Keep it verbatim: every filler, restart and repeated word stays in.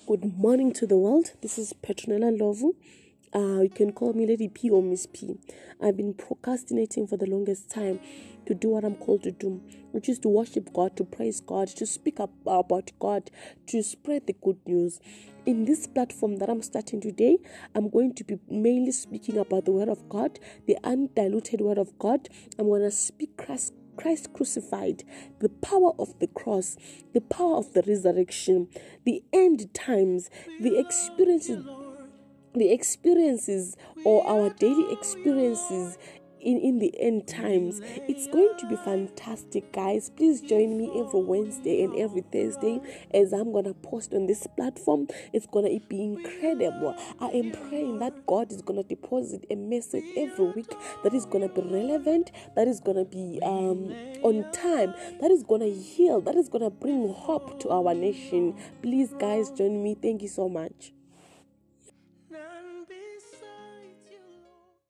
Good morning to the world. This is Petronella Lovu. Uh, you can call me Lady P or Miss P. I've been procrastinating for the longest time to do what I'm called to do, which is to worship God, to praise God, to speak up about God, to spread the good news. In this platform that I'm starting today, I'm going to be mainly speaking about the Word of God, the undiluted Word of God. I'm going to speak Christ Christ crucified, the power of the cross, the power of the resurrection, the end times, the experiences, the experiences or our daily experiences in, in the end times. It's going to be fantastic, guys. Please join me every Wednesday and every Thursday as I'm gonna post on this platform. It's gonna be incredible. I am praying that God is gonna deposit a message every week that is gonna be relevant, that is gonna be um on time, that is gonna heal, that is gonna bring hope to our nation. Please, guys, join me. Thank you so much.